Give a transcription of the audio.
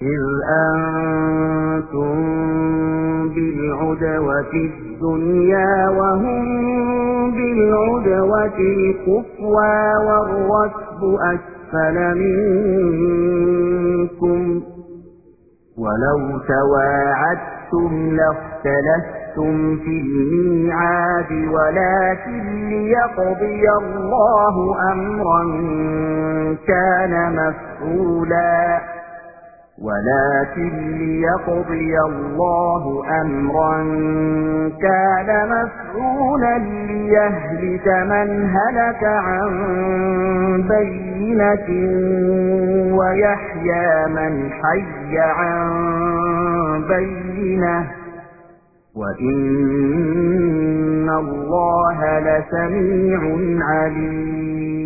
إذ أنتم بالعدوة الدنيا وهم بالعدوة القصوى والركب أسفل منكم ولو تواعدتم لاختلفتم في الميعاد ولكن ليقضي الله أمرا كان مفعولا ليهلك من هلك عن بينة ويحيى من حي عن بينة وإن الله لسميع عليم.